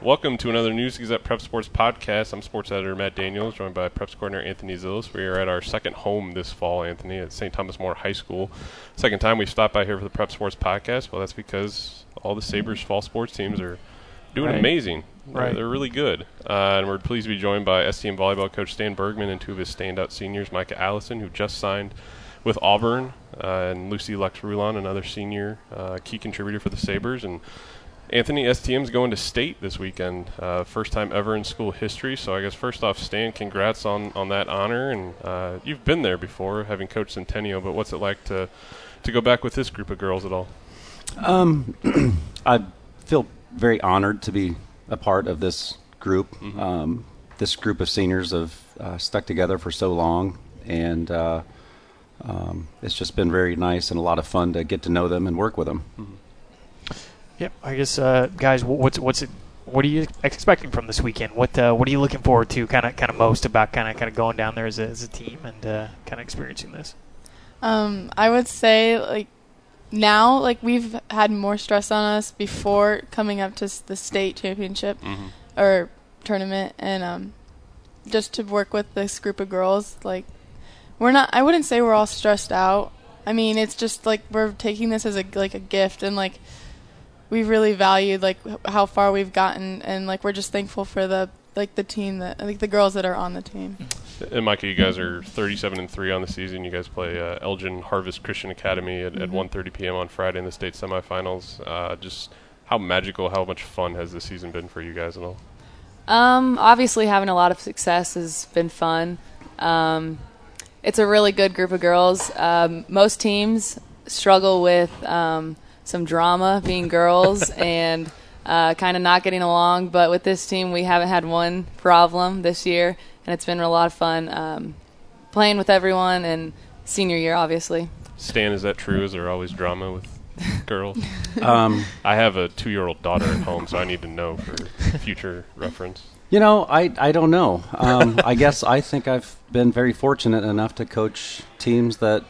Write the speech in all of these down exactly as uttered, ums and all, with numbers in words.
Welcome to another News Gazette Prep Sports podcast. I'm sports editor Matt Daniels, joined by Preps coordinator Anthony Zillis. We are at our second home this fall, Anthony, at Saint Thomas More High School. Second time we've stopped by here for the Prep Sports podcast. Well, that's because all the Sabres fall sports teams are doing right. amazing. Right. They're, they're really good. Uh, and we're pleased to be joined by S T M volleyball coach Stan Bergman and two of his standout seniors, Micah Allison, who just signed with Auburn, uh, and Lucy Lex-Rulon, another senior uh, key contributor for the Sabres. And Anthony, S T M's going to state this weekend, uh, first time ever in school history. So I guess first off, Stan, congrats on, on that honor. And uh, you've been there before, having coached Centennial, but what's it like to to go back with this group of girls at all? Um, I feel very honored to be a part of this group. Mm-hmm. Um, this group of seniors have uh, stuck together for so long, and uh, um, it's just been very nice and a lot of fun to get to know them and work with them. Mm-hmm. Yep, I guess, uh, guys, what's what's it? What are you expecting from this weekend? What uh, what are you looking forward to, kind of kind of most about kind of kind of going down there as a, as a team and uh, kind of experiencing this? Um, I would say like now, like we've had more stress on us before coming up to the state championship mm-hmm. or tournament, and um, just to work with this group of girls, like we're not. I wouldn't say we're all stressed out. I mean, it's just like we're taking this as a like a gift, and like. We've really valued like how far we've gotten, and like we're just thankful for the like the team that like the girls that are on the team. And Micah, you guys are thirty-seven and three on the season. You guys play uh, Elgin Harvest Christian Academy at, mm-hmm. at one thirty p.m. on Friday in the state semifinals. Uh, just how magical, how much fun has this season been for you guys and all? Um, obviously, having a lot of success has been fun. Um, it's a really good group of girls. Um, most teams struggle with. Um, some drama being girls and uh, kind of not getting along. But with this team, we haven't had one problem this year, and it's been a lot of fun um, playing with everyone, and senior year, obviously. Stan, is that true? Is there always drama with girls? um, I have a two-year-old daughter at home, so I need to know for future reference. You know, I, I don't know. Um, I guess I think I've been very fortunate enough to coach teams that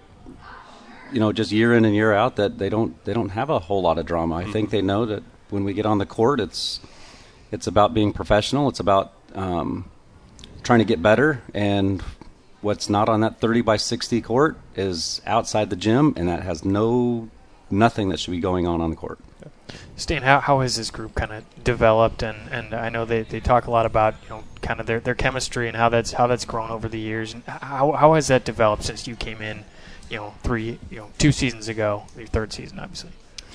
you know, just year in and year out, that they don't they don't have a whole lot of drama. I mm-hmm. think they know that when we get on the court, it's it's about being professional. It's about um, trying to get better, and what's not on that thirty by sixty court is outside the gym, and that has no nothing that should be going on on the court. Stan, how how has this group kind of developed? And, and I know they, they talk a lot about you know kind of their, their chemistry and how that's how that's grown over the years. And how how has that developed since you came in? You know, three, you know, two seasons ago, your third season, obviously.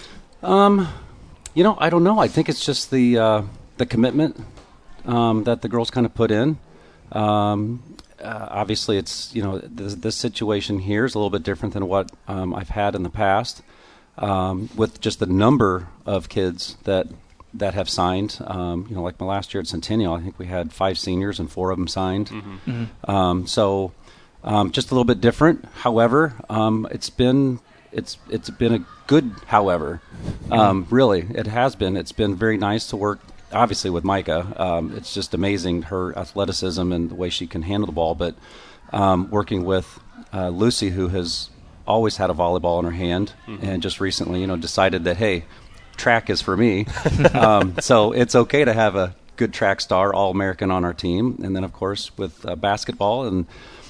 Um, you know, I don't know. I think it's just the uh, the commitment um, that the girls kind of put in. Um, uh, obviously, it's you know this, this situation here is a little bit different than what um, I've had in the past, um, with just the number of kids that that have signed. Um, you know, like my last year at Centennial, I think we had five seniors and four of them signed. Mm-hmm. Mm-hmm. Um, so. Um, just a little bit different. However, um, it's been it's it's been a good. However, um, really, it has been. It's been very nice to work. Obviously, with Micah, um, it's just amazing her athleticism and the way she can handle the ball. But um, working with uh, Lucy, who has always had a volleyball in her hand, mm-hmm. and just recently, you know, decided that hey, track is for me. um, so it's okay to have a good track star, All-American on our team, and then of course with uh, basketball and.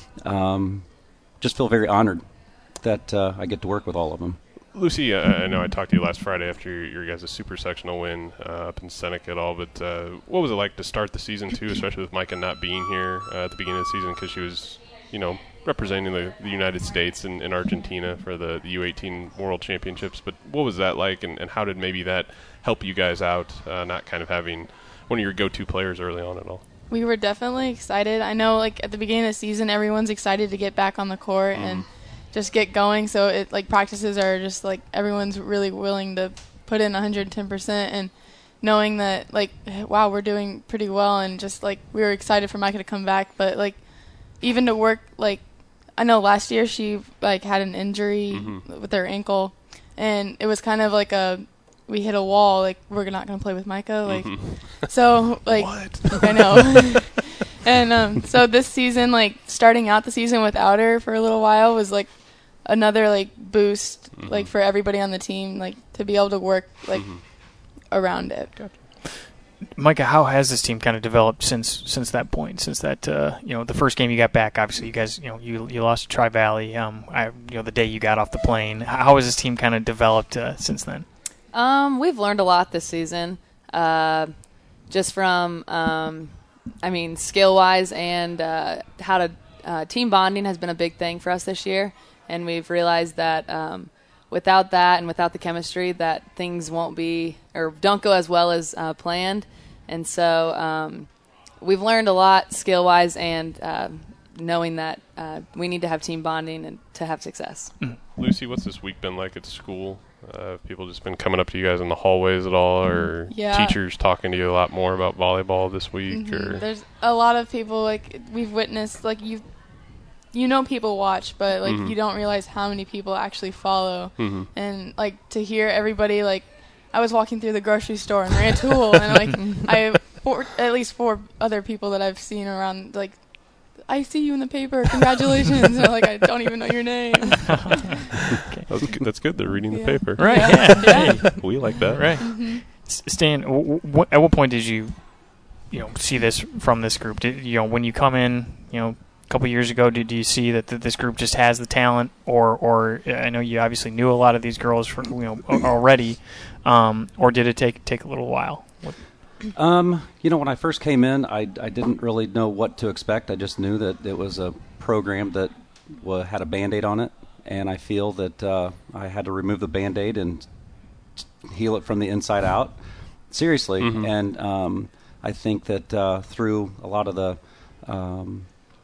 Um, just feel very honored that uh, I get to work with all of them. Lucy, uh, I know I talked to you last Friday after your, your guys' super sectional win uh, up in Seneca at all, but uh, what was it like to start the season, too, especially with Micah not being here uh, at the beginning of the season because she was, you know, representing the, the United States and, and Argentina for the, the U eighteen World Championships. But what was that like, and, and how did maybe that help you guys out, uh, not kind of having one of your go-to players early on at all? We were definitely excited. I know, like, at the beginning of the season, everyone's excited to get back on the court mm. and just get going. So, it like, practices are just, like, everyone's really willing to put in one hundred ten percent. And knowing that, like, wow, we're doing pretty well. And just, like, we were excited for Micah to come back. But, like, even to work, like, I know last year she, like, had an injury mm-hmm. with her ankle. And it was kind of like a – we hit a wall, like, we're not going to play with Micah. Like, mm-hmm. so, like, what? I know. and um, so this season, like, starting out the season without her for a little while was, like, another, like, boost, mm-hmm. like, for everybody on the team, like, to be able to work, like, mm-hmm. around it. Gotcha. Micah, how has this team kind of developed since since that point? Since that, uh, you know, the first game you got back, obviously you guys, you know, you you lost to Tri Valley. Um, I, you know, the day you got off the plane. How has this team kind of developed uh, since then? Um, we've learned a lot this season, uh, just from, um, I mean, skill wise and uh, how to uh, team bonding has been a big thing for us this year, and we've realized that. Um, Without that and without the chemistry, that things won't be or don't go as well as uh, planned. And so um, we've learned a lot skill-wise and uh, knowing that uh, we need to have team bonding and to have success. Mm. Lucy, what's this week been like at school? Uh, have people just been coming up to you guys in the hallways at all, or yeah. teachers talking to you a lot more about volleyball this week? Mm-hmm. Or There's a lot of people, like, we've witnessed, like, you've you know people watch, but like mm-hmm. you don't realize how many people actually follow. Mm-hmm. And like to hear everybody, like I was walking through the grocery store in Rantoul and like I have four, at least four other people that I've seen around, like, I see you in the paper, congratulations. And I'm like, I don't even know your name. Okay. That's, good. That's good. They're reading Yeah. the paper. Right. Yeah. Yeah. Yeah. We like that. Right. Mm-hmm. Stan, w- w- at what point did you, you know, see this from this group? Did, you know, when you come in, you know, a couple years ago, did you see that, that this group just has the talent, or, or I know you obviously knew a lot of these girls from, you know, already, um, or did it take take a little while? What? Um, you know, when I first came in, I, I didn't really know what to expect. I just knew that it was a program that w- had a Band-Aid on it, and I feel that uh, I had to remove the Band-Aid and heal it from the inside out, seriously. Mm-hmm. And um, I think that uh, through a lot of the um,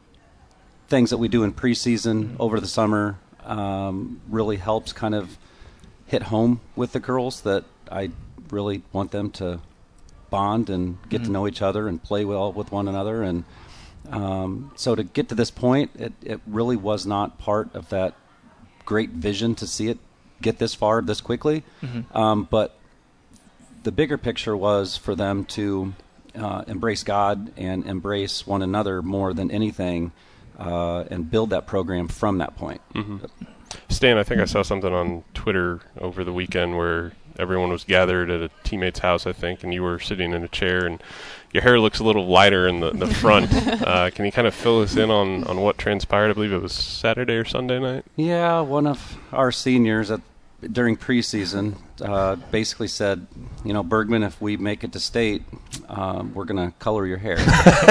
things that we do in preseason over the summer um, really helps kind of hit home with the girls, that I really want them to bond and get Mm-hmm. to know each other and play well with one another. And um, so to get to this point, it, it really was not part of that great vision to see it get this far this quickly. Mm-hmm. Um, but the bigger picture was for them to uh, embrace God and embrace one another more than anything, uh, and build that program from that point. Mm-hmm. Stan, I think I saw something on Twitter over the weekend where everyone was gathered at a teammate's house, I think, and you were sitting in a chair, and your hair looks a little lighter in the, the front. uh, can you kind of fill us in on, on what transpired? I believe it was Saturday or Sunday night. Yeah, one of our seniors at during preseason uh, basically said, you know, Bergman, if we make it to state, um, we're going to color your hair.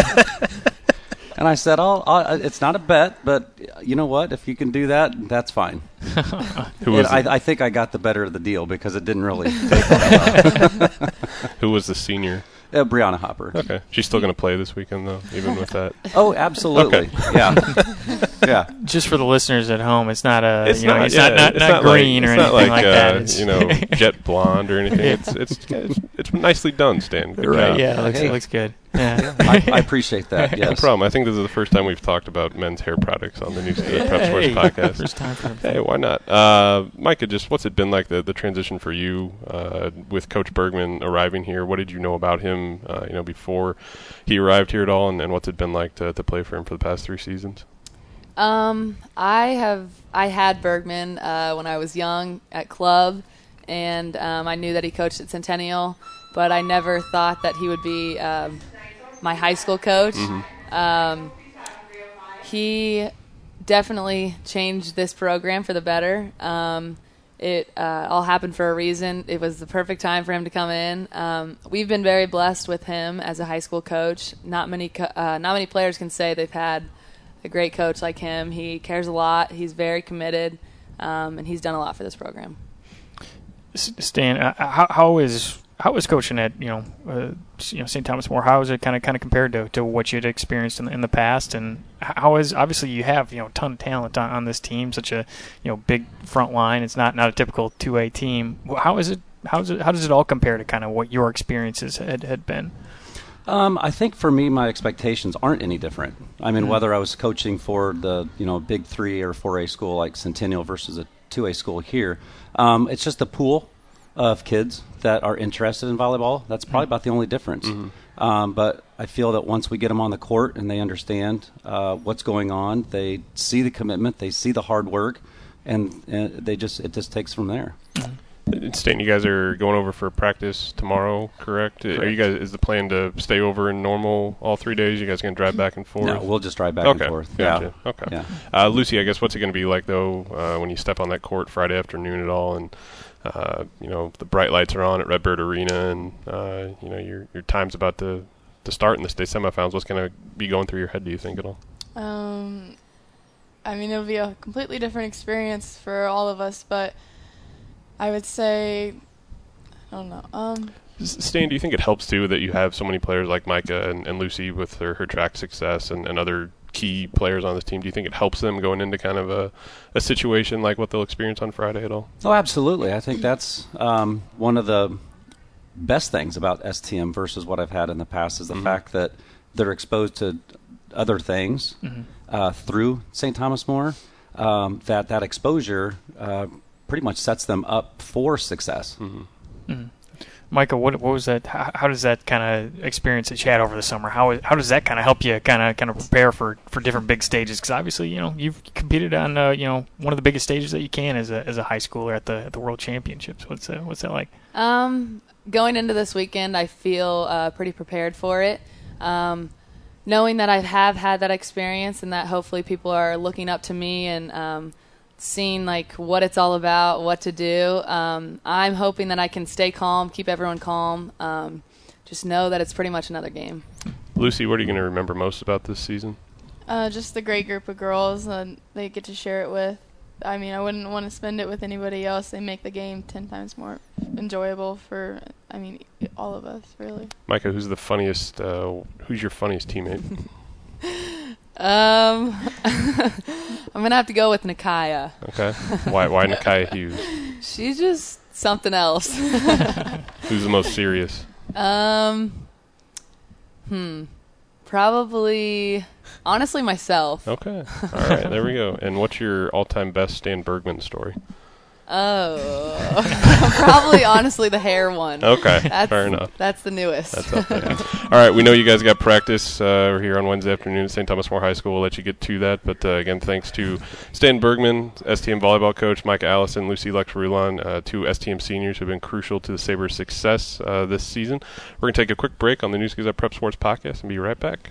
And I said, "Oh, I'll, it's not a bet, but you know what? If you can do that, that's fine." Who was I, the, I think I got the better of the deal because it didn't really take well. who was the senior? Uh, Brianna Hopper. Okay. She's still going to play this weekend, though, even with that. Oh, absolutely. Okay. Yeah. Yeah. Just for the listeners at home, it's not a, It's you know, not, it's yeah, not, not, it's not, not green like, or it's anything not like, like uh, that. It's, you know, jet blonde or anything. It's it's it's, it's nicely done, Stan. Good right, job. yeah, it looks, Hey. it looks good. Yeah. I, I appreciate that. Yes. No problem. I think this is the first time we've talked about men's hair products on the New Student Prep Sports Hey, podcast. First time for Hey, why not? Uh, Micah, just what's it been like, the, the transition for you uh, with Coach Bergman arriving here? What did you know about him, uh, you know, before he arrived here at all, and, and what's it been like to, to play for him for the past three seasons? Um, I have I had Bergman uh, when I was young at club, and um, I knew that he coached at Centennial, but I never thought that he would be um, my high school coach. Mm-hmm. Um, he definitely changed this program for the better. Um, it uh, all happened for a reason. It was the perfect time for him to come in. Um, we've been very blessed with him as a high school coach. Not many co- uh, not many players can say they've had a great coach like him. He cares a lot. He's very committed, um, and he's done a lot for this program. Stan, uh, how, how is how is coaching at you know uh, you know Saint Thomas More? How is it kind of kind of compared to, to what you'd experienced in the, in the past? And how is obviously you have you know a ton of talent on, on this team, such a you know big front line. It's not, not a typical two A team. How is it? How is it? How does it all compare to kind of what your experiences had, had been? Um, I think for me, my expectations aren't any different. I mean, Mm-hmm. whether I was coaching for the you know big three or four A school like Centennial versus a two A school here, um, it's just a pool of kids that are interested in volleyball. That's probably about the only difference. Mm-hmm. Um, but I feel that once we get them on the court and they understand uh, what's going on, they see the commitment, they see the hard work, and, and they just it just takes from there. And Stan, you guys are going over for practice tomorrow, correct? correct? Are you guys? Is the plan to stay over in Normal all three days? You guys going to drive back and forth? No, we'll just drive back okay. and forth. Gotcha. Yeah. Okay. Yeah. Uh, Lucy, I guess what's it going to be like though uh, when you step on that court Friday afternoon at all, and uh, you know the bright lights are on at Redbird Arena, and uh, you know your your time's about to to start in the state semifinals. What's going to be going through your head? Do you think at all? Um, I mean, it'll be a completely different experience for all of us, but I would say, I don't know. Um, Stan, do you think it helps too that you have so many players like Micah and, and Lucy with her, her track success and, and other key players on this team? Do you think it helps them going into kind of a, a situation like what they'll experience on Friday at all? Oh, absolutely. I think that's um, one of the best things about S T M versus what I've had in the past is the mm-hmm. fact that they're exposed to other things mm-hmm. uh, through Saint Thomas More, um, that that exposure uh, pretty much sets them up for success. Mm-hmm. Mm-hmm. Micah, what what was that? How, how does that kind of experience that you had over the summer? How how does that kind of help you kind of kind of prepare for, for different big stages? Because obviously, you know, you've competed on uh, you know one of the biggest stages that you can as a as a high schooler at the at the World Championships. What's uh, what's that like? Um, going into this weekend, I feel uh, pretty prepared for it. Um, knowing that I have had that experience and that hopefully people are looking up to me and um, seeing like what it's all about, what to do. Um, I'm hoping that I can stay calm, keep everyone calm. Um, just know that it's pretty much another game. Lucy, what are you going to remember most about this season? Uh, just the great group of girls and they get to share it with. I mean, I wouldn't want to spend it with anybody else. They make the game ten times more enjoyable for, I mean, all of us, really. Micah, who's the funniest, uh, who's your funniest teammate? um, I'm going to have to go with Nakaya. Okay. Why Why Nakaya Hughes? She's just something else. Who's the most serious? Um, hmm. Probably, honestly, myself. Okay. All right. There we go. And what's your all-time best Stan Bergman story? Oh, probably honestly the hair one. Okay, that's, fair enough. That's the newest. That's up there. All right, we know you guys got practice uh, here on Wednesday afternoon at Saint Thomas More High School. We'll let you get to that. But uh, again, thanks to Stan Bergman, S T M volleyball coach, Micah Allison, Lucy Lex-Rulon, uh, two S T M seniors who have been crucial to the Sabres' success uh, this season. We're going to take a quick break on the News Gazette Prep Sports Podcast and be right back.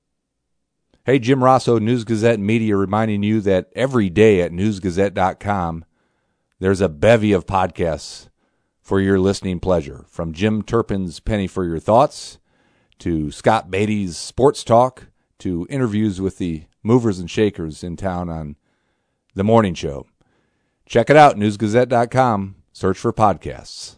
Hey, Jim Rosso, News Gazette Media, reminding you that every day at news gazette dot com, there's a bevy of podcasts for your listening pleasure. From Jim Turpin's Penny for Your Thoughts, to Scott Beatty's Sports Talk, to interviews with the movers and shakers in town on The Morning Show. Check it out, news gazette dot com. Search for podcasts.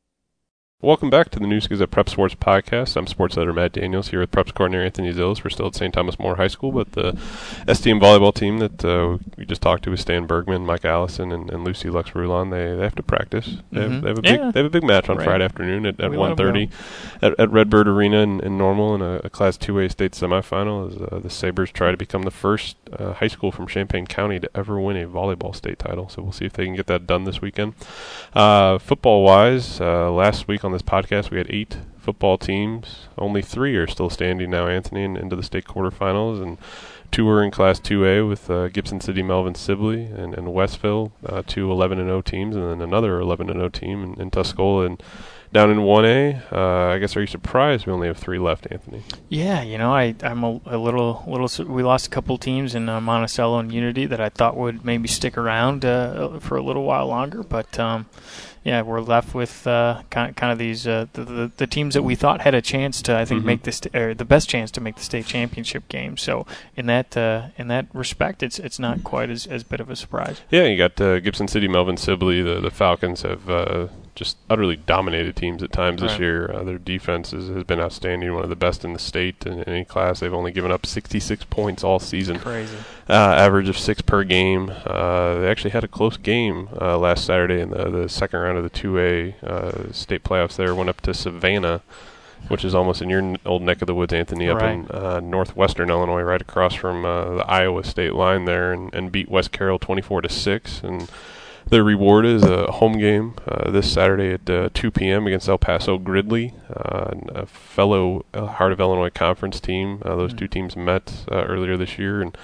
Welcome back to the News Gazette Prep Sports Podcast. I'm sports editor Matt Daniels here with Preps coordinator Anthony Zillis. We're still at Saint Thomas More High School, but the S T M volleyball team that uh, we just talked to is Stan Bergman, Mike Allison, and, and Lucy Lex-Rulon. They they have to practice. They, mm-hmm. have, they have a big yeah. they have a big match on right. Friday afternoon at, at one thirty at, at Redbird Arena in, in Normal in a, a Class two A state semifinal. As uh, the Sabres try to become the first uh, high school from Champaign County to ever win a volleyball state title. So we'll see if they can get that done this weekend. Uh, football wise, uh, last week on this podcast we had eight football teams. Only three are still standing now, Anthony, and into the state quarterfinals, and two are in Class two A with uh, Gibson City, Melvin Sibley, and, and Westville, uh, two eleven and oh teams, and then another eleven and oh team in, in Tuscola. And down in one A, uh, I guess, are you surprised we only have three left, Anthony? Yeah, you know, I, I'm a, a little, little. We lost a couple teams in uh, Monticello and Unity that I thought would maybe stick around uh, for a little while longer, but um, yeah, we're left with uh, kind, kind of these uh, the, the the teams that we thought had a chance to, I think, mm-hmm. make this or the best chance to make the state championship game. So in that uh, in that respect, it's it's not quite as, as bit of a surprise. Yeah, you got uh, Gibson City, Melvin Sibley. The the Falcons have uh, just utterly dominated teams at times this right. year. Uh, their defense is, has been outstanding, one of the best in the state in, in any class. They've only given up sixty-six points all season. Crazy. Uh, average of six per game. Uh, they actually had a close game uh, last Saturday in the, the second round of the two A uh, state playoffs there. Went up to Savannah, which is almost in your n- old neck of the woods, Anthony, up right. in uh, northwestern Illinois, right across from uh, the Iowa state line there, and, and beat West Carroll twenty-four to six. And the reward is a home game uh, this Saturday at uh, two p.m. against El Paso Gridley, uh, a fellow uh, Heart of Illinois Conference team. Uh, those mm-hmm. two teams met uh, earlier this year and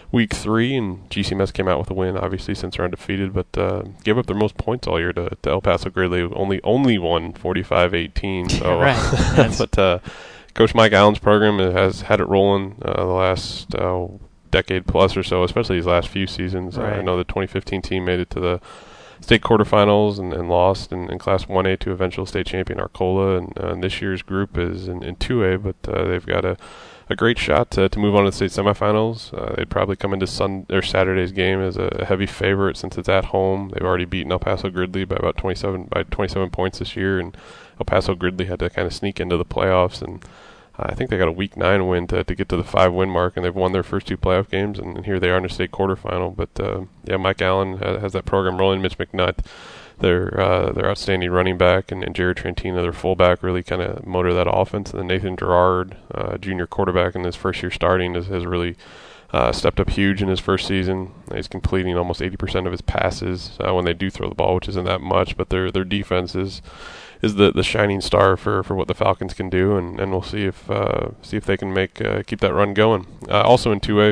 week three, and G C M S came out with a win, obviously, since they're undefeated, but uh, gave up their most points all year to, to El Paso Gridley. Only only won forty-five eighteen. So, right. but uh, Coach Mike Allen's program has had it rolling uh, the last uh, decade plus or so, especially these last few seasons. Right. Uh, I know the twenty fifteen team made it to the state quarterfinals and, and lost in, in Class one A to eventual state champion Arcola, and, uh, and this year's group is in, in two A, but uh, they've got a a great shot to, to move on to the state semifinals. Uh, they'd probably come into Sun or Saturday's game as a heavy favorite since it's at home. They've already beaten El Paso Gridley by about twenty-seven by twenty-seven points this year, and El Paso Gridley had to kind of sneak into the playoffs, and uh, I think they got a week nine win to, to get to the five win mark, and they've won their first two playoff games, and, and here they are in the state quarterfinal. But uh, yeah, Mike Allen has, has that program rolling. Mitch McNutt, their uh, their outstanding running back, and, and Jared Trantina, their fullback, really kind of motor that offense. And then Nathan Gerard, uh, junior quarterback in his first year starting, has, has really uh, stepped up huge in his first season. He's completing almost eighty percent of his passes uh, when they do throw the ball, which isn't that much, but their their defense is is the, the shining star for, for what the Falcons can do, and, and we'll see if uh, see if they can make uh, keep that run going. Uh, also in two A,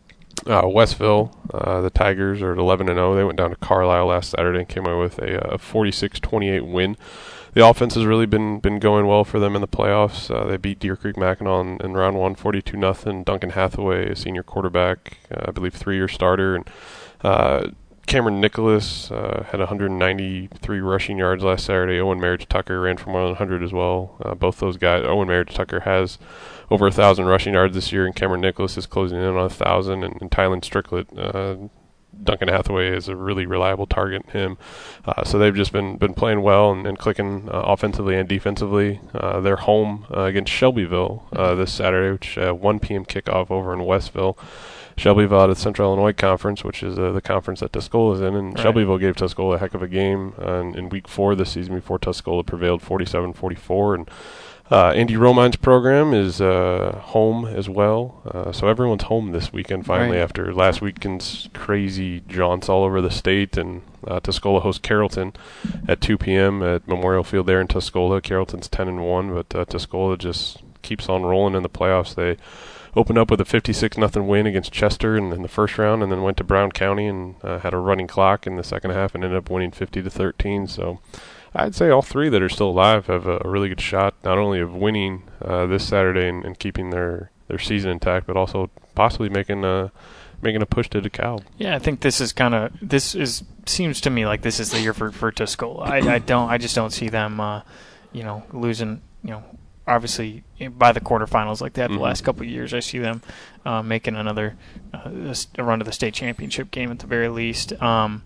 Uh, Westville, uh, the Tigers are at eleven and oh. They went down to Carlisle last Saturday and came away with a forty-six twenty-eight win. The offense has really been been going well for them in the playoffs. Uh, they beat Deer Creek Mackinac in, in round one, forty-two nothing. Duncan Hathaway, a senior quarterback, uh, I believe three-year starter, and uh, Cameron Nicholas uh, had one hundred ninety-three rushing yards last Saturday. Owen Marriage Tucker ran for more than one hundred as well. Uh, both those guys, Owen Marriage Tucker has over a thousand rushing yards this year, and Cameron Nicholas is closing in on a thousand. And, and Tylen Stricklet, uh, Duncan Hathaway is a really reliable target in him. Uh, so they've just been been playing well and, and clicking uh, offensively and defensively. Uh, they're home uh, against Shelbyville uh, this Saturday, which uh, one p.m. kickoff over in Westville. Shelbyville out of the Central Illinois Conference, which is uh, the conference that Tuscola is in, and right. Shelbyville gave Tuscola a heck of a game uh, in, in week four this season before Tuscola prevailed forty-seven forty-four. And Uh, Andy Romine's program is uh, home as well, uh, so everyone's home this weekend finally, right, after last weekend's crazy jaunts all over the state. And uh, Tuscola hosts Carrollton at two p.m. at Memorial Field there in Tuscola. Carrollton's ten and one, but uh, Tuscola just keeps on rolling in the playoffs. They opened up with a fifty-six nothing win against Chester in, in the first round, and then went to Brown County and uh, had a running clock in the second half and ended up winning fifty to thirteen. So I'd say all three that are still alive have a, a really good shot, not only of winning uh, this Saturday and, and keeping their, their season intact, but also possibly making a making a push to DeKalb. Yeah, I think this is kind of this is seems to me like this is the year for for Tuscola. I, I don't I just don't see them, uh, you know, losing. You know, obviously by the quarterfinals like that. Mm-hmm. The last couple of years, I see them uh, making another uh, a run to the state championship game at the very least. Um,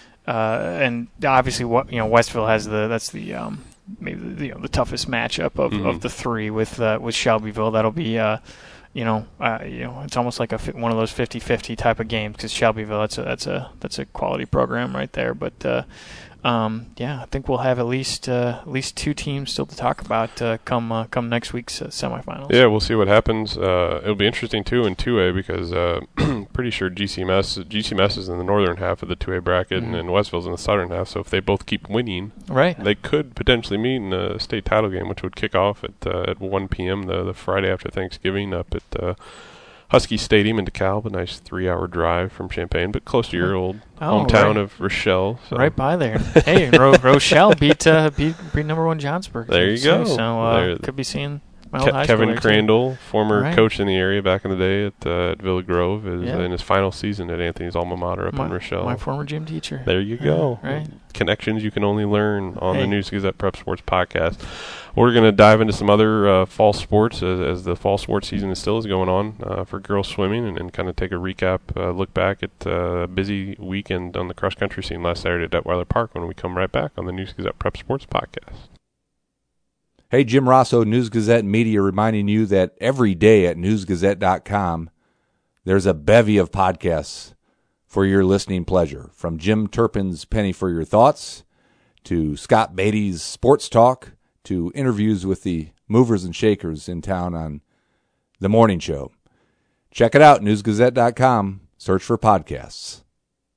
Uh, and obviously, what you know, Westville has the that's the um, maybe the, you know, the toughest matchup of, mm-hmm. of the three with uh, with Shelbyville. That'll be uh, you know uh, you know it's almost like a one of those fifty-fifty type of games because Shelbyville that's a that's a that's a quality program right there. But uh, um, yeah, I think we'll have at least uh, at least two teams still to talk about uh, come uh, come next week's uh, semifinals. Yeah, we'll see what happens. Uh, it'll be interesting too in two A because uh, pretty sure G C M S G C M S is in the northern half of the two A bracket, mm-hmm. and, and Westville's in the southern half. So if they both keep winning, right, they could potentially meet in a state title game, which would kick off at uh, at one p.m. the the Friday after Thanksgiving up at uh, Husky Stadium in DeKalb. A nice three-hour drive from Champaign, but close to your old oh, hometown right. of Rochelle. So. Right by there. Hey, Ro- Rochelle beat, uh, beat beat number one Johnsburg. There you go. So uh, could be seeing my Ke- old high Kevin Crandall, too. former right. coach in the area back in the day at, uh, at Villa Grove, is yeah. in his final season at Anthony's alma mater up my, in Rochelle. My former gym teacher. There you go. Yeah, right. Connections you can only learn on hey. the News Gazette Prep Sports podcast. We're going to dive into some other uh, fall sports as, as the fall sports season is still is going on uh, for girls swimming, and, and kind of take a recap, uh, look back at uh, a busy weekend on the cross-country scene last Saturday at Detweiler Park when we come right back on the News Gazette Prep Sports podcast. Hey, Jim Rosso, News Gazette Media, reminding you that every day at news gazette dot com there's a bevy of podcasts for your listening pleasure. From Jim Turpin's Penny for Your Thoughts to Scott Beatty's Sports Talk to interviews with the movers and shakers in town on The Morning Show. Check it out, news gazette dot com. Search for podcasts.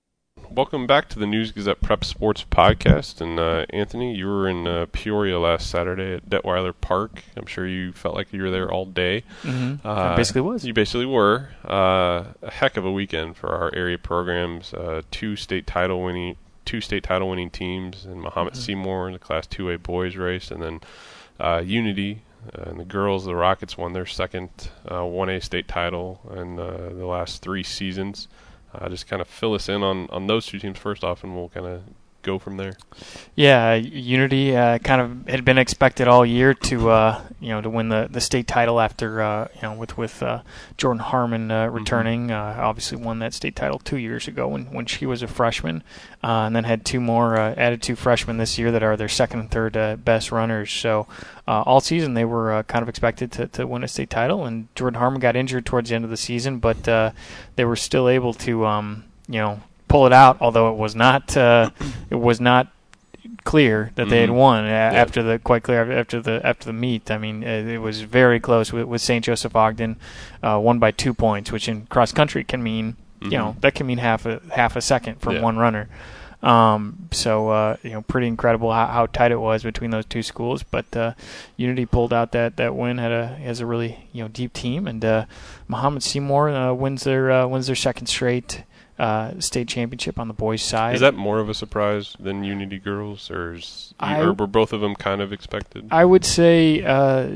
welcome back to the News Gazette Prep Sports Podcast. And uh, Anthony, you were in uh, Peoria last Saturday at Detweiler Park. I'm sure you felt like you were there all day. Mm-hmm. Uh, I basically was. You basically were. Uh, a heck of a weekend for our area programs. Uh, two state title winning, two state title winning teams, and Muhammad mm-hmm. Seymour in the Class two A boys race, and then uh, Unity. Uh, and the girls, the Rockets, won their second uh, one A state title in uh, the last three seasons. Uh, just kind of fill us in on, on those two teams first off, and we'll kind of go from there. Yeah, Unity uh, kind of had been expected all year to uh, you know to win the, the state title after uh, you know with with uh, Jordan Harmon uh, returning. Mm-hmm. Uh, obviously won that state title two years ago when, when she was a freshman, uh, and then had two more uh, added two freshmen this year that are their second and third uh, best runners. So uh, all season they were uh, kind of expected to, to win a state title, and Jordan Harmon got injured towards the end of the season, but uh, they were still able to um, you know. pull it out, although it was not uh, it was not clear that mm-hmm. they had won uh, yeah. after the quite clear after the after the meet. I mean, it, it was very close with, with Saint Joseph Ogden, uh, won by two points, which in cross country can mean mm-hmm. you know that can mean half a half a second from yeah. one runner. Um, so uh, you know, pretty incredible how, how tight it was between those two schools. But uh, Unity pulled out that, that win. Had a has a really you know deep team, and uh, Muhammad Seymour uh, wins their uh, wins their second straight Uh, state championship on the boys' side. Is that more of a surprise than Unity girls, or, is, I, or were both of them kind of expected? I would say uh,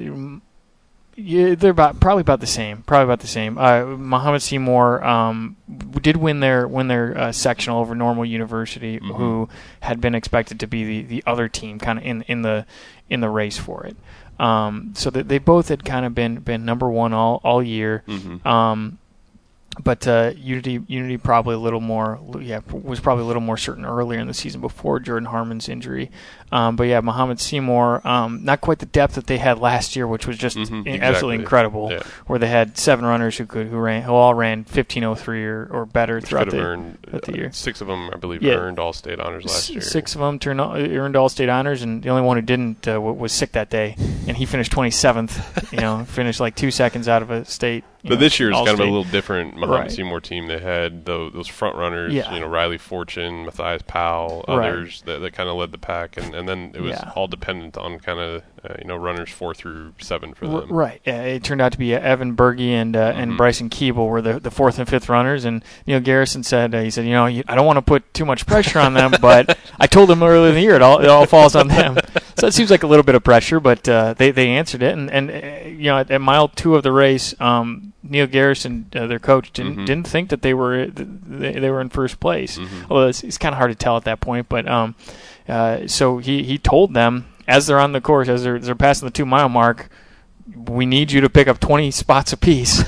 yeah, they're about probably about the same. Probably about the same. Uh, Muhammad Seymour um, did win their win their uh, sectional over Normal University, mm-hmm. who had been expected to be the, the other team, kind of in in the in the race for it. Um, so that they both had kind of been been number one all all year. Mm-hmm. Um, But uh, Unity, Unity probably a little more, yeah, was probably a little more certain earlier in the season before Jordan Harmon's injury. Um, but yeah, Muhammad Seymour, um, not quite the depth that they had last year, which was just mm-hmm, in, exactly. absolutely incredible. Yeah. Where they had seven runners who could who ran who all ran fifteen oh three or, or better Which throughout the, earned, throughout the year. Uh, six of them, I believe, yeah. earned all state honors last S- year. Six of them turned, earned all state honors, and the only one who didn't uh, was sick that day, and he finished twenty-seventh. You know, finished like two seconds out of a state. But know, this year is kind state. of a little different. Muhammad right. Seymour team, they had those, those front runners, yeah. you know, Riley Fortune, Matthias Powell, right. others that, that kind of led the pack, and, and then it was yeah. all dependent on kind of uh, you know runners four through seven for them. Right. Yeah, it turned out to be uh, Evan Berge and uh, mm-hmm. and Bryson Keeble were the, the fourth and fifth runners, and Neil Garrison said uh, he said you know I don't want to put too much pressure on them, but I told them earlier in the year it all it all falls on them. So it seems like a little bit of pressure, but uh, they they answered it, and and uh, you know at, at mile two of the race. Um, Neil Garrison, uh, their coach, didn't mm-hmm. didn't think that they were they, they were in first place. Mm-hmm. Although it's, it's kind of hard to tell at that point. But um, uh, so he, he told them as they're on the course, as they're they're passing the two mile mark, we need you to pick up twenty spots apiece,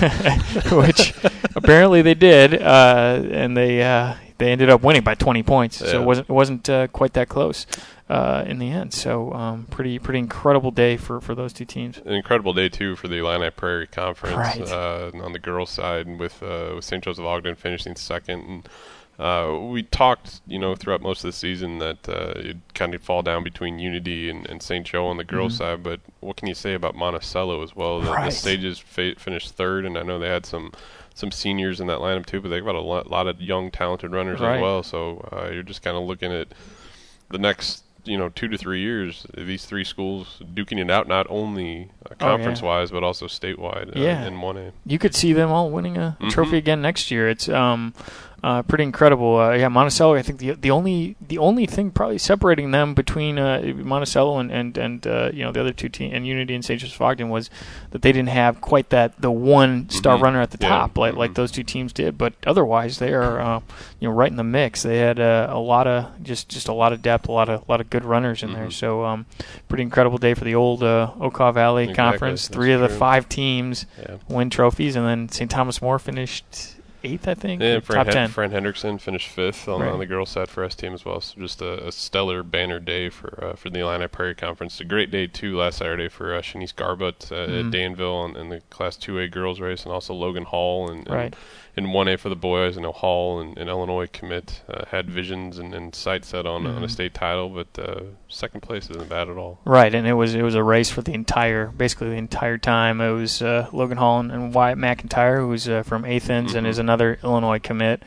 which apparently they did, uh, and they uh, they ended up winning by twenty points. Yeah. So it wasn't it wasn't uh, quite that close. Uh, in the end, so um, pretty pretty incredible day for, for those two teams. An incredible day too for the Illini Prairie Conference right. uh, on the girls' side, with uh, with Saint Joseph Ogden finishing second. And uh, we talked, you know, throughout most of the season that uh, it kind of fall down between Unity and, and Saint Joe on the girls' mm-hmm. side. But what can you say about Monticello as well? The, right. the Stages fa- finished third, and I know they had some. some seniors in that lineup too, but they've got a lot, lot of young, talented runners right. as well. So uh, you're just kind of looking at the next. You know, two to three years, these three schools duking it out, not only uh, conference-wise, oh, yeah. but also statewide uh, yeah. in one A. You could see them all winning a mm-hmm. trophy again next year. It's um, uh, pretty incredible. Uh, yeah, Monticello. I think the the only the only thing probably separating them between uh, Monticello and and and uh, you know the other two teams and Unity and Saint Joseph Ogden was that they didn't have quite that the one star mm-hmm. runner at the yeah. top like mm-hmm. like those two teams did. But otherwise, they are uh, you know right in the mix. They had uh, a lot of just just a lot of depth, a lot of a lot of good runners in mm-hmm. there. So um, pretty incredible day for the old uh, Okaw Valley exactly. Conference. That's Three of the true. five teams yeah. win trophies, and then Saint Thomas More finished eighth, I think. Yeah, top Fran, ten. Hen- Fran Hendrickson finished fifth on, right. on the girls' side for S team as well. So just a, a stellar banner day for uh, for the Illini Prairie Conference. A great day too last Saturday for uh, Shanice Garbutt uh, mm-hmm. at Danville in, in the Class two A girls race, and also Logan Hall and. and right. in one A for the boys. I know Hall and, and Illinois commit uh, had visions and, and sights set on, mm-hmm. on a state title, but uh, second place isn't bad at all. Right, and it was it was a race for the entire, basically the entire time. It was uh, Logan Hall and, and Wyatt McIntyre, who's uh, from Athens mm-hmm. and is another Illinois commit.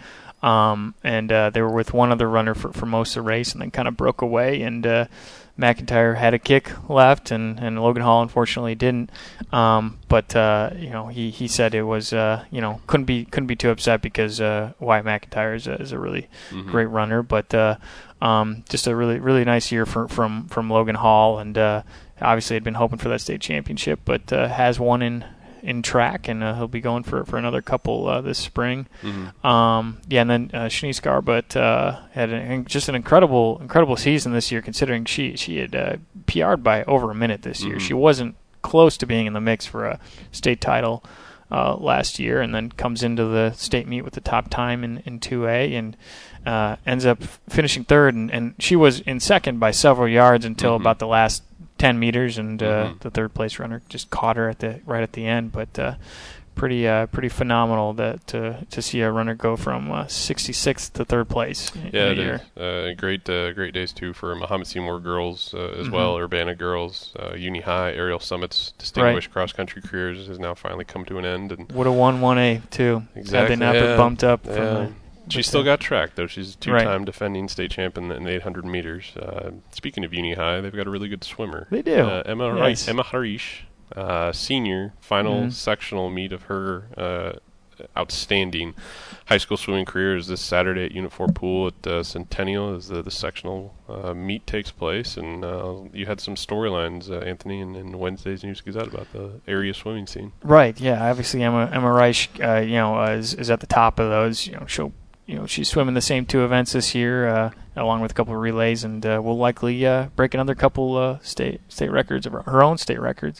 Um, and uh, they were with one other runner for, for most of the race, and then kind of broke away. And uh, McIntyre had a kick left, and, and Logan Hall unfortunately didn't. Um, but uh, you know, he, he said it was uh, you know couldn't be couldn't be too upset because uh, Wyatt McIntyre is a, is a really mm-hmm. great runner. But uh, um, just a really really nice year for, from from Logan Hall, and uh, obviously had been hoping for that state championship, but uh, has won in. in track, and uh, he'll be going for, for another couple uh, this spring. Mm-hmm. Um, yeah, and then uh, Shanice Garbutt uh, had an, just an incredible incredible season this year, considering she she had uh, P R'd by over a minute this year. Mm-hmm. She wasn't close to being in the mix for a state title uh, last year, and then comes into the state meet with the top time in, in two A, and uh, ends up finishing third, and, and she was in second by several yards until mm-hmm. about the last ten meters, and uh, mm-hmm. the third place runner just caught her at the right at the end. But uh, pretty uh, pretty phenomenal that to to see a runner go from uh, sixty-sixth to third place. Yeah, in a it year. is. Uh, great uh, great days too for Muhammad Seymour girls uh, as mm-hmm. well, Urbana girls, uh, Uni High, Ariel Summit's distinguished right. cross country careers has now finally come to an end, and would have won one A too. Exactly. Had they not yeah. been bumped up yeah. from the She's still got track, though. She's a two-time right. defending state champion in the eight hundred meters. Uh, speaking of Uni High, they've got a really good swimmer. They do. Uh, Emma, nice. Harish, Emma Harish, uh, senior, final mm-hmm. sectional meet of her uh, outstanding high school swimming career is this Saturday at Unit four Pool at uh, Centennial as the, the sectional uh, meet takes place. And uh, you had some storylines, uh, Anthony, in, in Wednesday's News Gazette about the area swimming scene. Right, yeah. Obviously, Emma, Emma Reich, uh, you know, uh, is, is at the top of those. You know, she'll You know, she's swimming the same two events this year, uh, along with a couple of relays, and uh, will likely uh, break another couple uh, state state records of her, her own state records.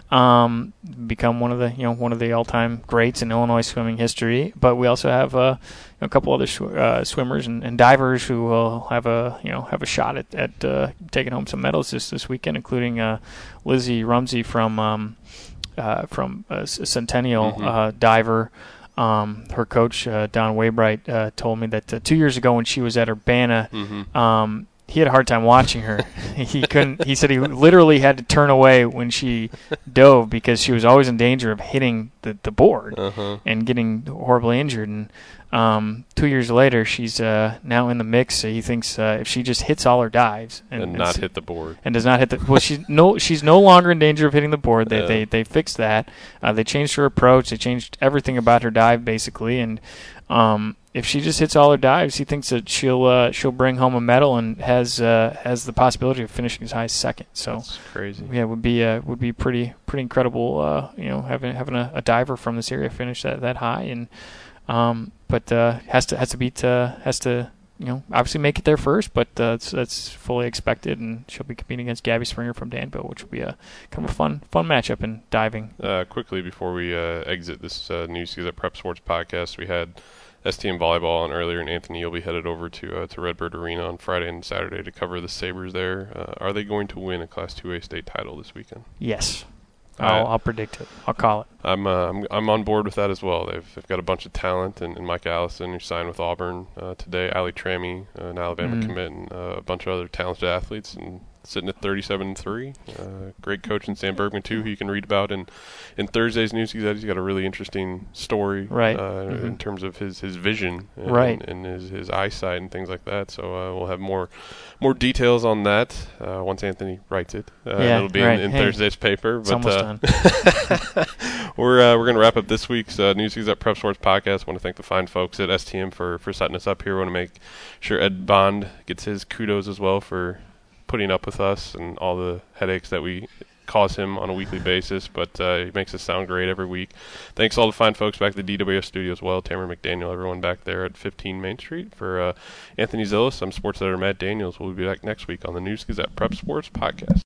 Um, become one of the you know one of the all-time greats in Illinois swimming history. But we also have uh, you know, a couple other sw- uh, swimmers and, and divers who will have a you know have a shot at, at uh, taking home some medals this this weekend, including uh, Lizzie Rumsey from um, uh, from uh, Centennial mm-hmm. uh, diver. Um, her coach, uh, Don Waybright, uh, told me that uh, two years ago when she was at Urbana, mm-hmm. um, he had a hard time watching her. he couldn't. He said he literally had to turn away when she dove because she was always in danger of hitting the, the board uh-huh. and getting horribly injured. And um, two years later, she's uh, now in the mix. So he thinks uh, if she just hits all her dives and, and not hit the board and does not hit the well, she's no she's no longer in danger of hitting the board. They yeah. they they fixed that. Uh, they changed her approach. They changed everything about her dive basically. And um, if she just hits all her dives, he thinks that she'll uh, she'll bring home a medal and has uh, has the possibility of finishing as high as second. So that's crazy. Yeah, would be uh, would be pretty pretty incredible. Uh, you know, having having a, a diver from this area finish that, that high, and um, but uh, has to has to beat uh, has to you know obviously make it there first. But uh, that's that's fully expected, and she'll be competing against Gabby Springer from Danville, which will be a kind of a fun fun matchup in diving. Uh, quickly before we uh, exit this uh, News Gazette Prep Sports podcast, we had S T M volleyball on earlier, and Anthony, you'll be headed over to uh, to Redbird Arena on Friday and Saturday to cover the Sabres there. Uh, are they going to win a Class two A state title this weekend? Yes. I'll, uh, I'll predict it. I'll call it. I'm uh, I'm I'm on board with that as well. They've, they've got a bunch of talent, and, and Mike Allison, who signed with Auburn uh, today, Ali Trammy, uh, an Alabama mm-hmm. commit, and uh, a bunch of other talented athletes, and sitting at thirty-seven and three. Uh, great coach in Sam Bergman too, who you can read about in, in Thursday's News Gazette. He's got a really interesting story, right. uh, mm-hmm. in terms of his, his vision, and, right. and, and his, his eyesight and things like that. So uh, we'll have more more details on that uh, once Anthony writes it. Uh, yeah, it'll be right. in, in hey, Thursday's paper. It's but, almost uh, done. we're uh, we're going to wrap up this week's uh, News Gazette Prep Sports podcast. I want to thank the fine folks at S T M for, for setting us up here. I want to make sure Ed Bond gets his kudos as well for putting up with us and all the headaches that we cause him on a weekly basis, but uh, he makes us sound great every week. Thanks to all the fine folks back at the D W S studio as well, Tamara McDaniel, everyone back there at fifteen Main Street. For uh, Anthony Zillis, I'm sports editor Matt Daniels. We'll be back next week on the News Gazette Prep Sports Podcast.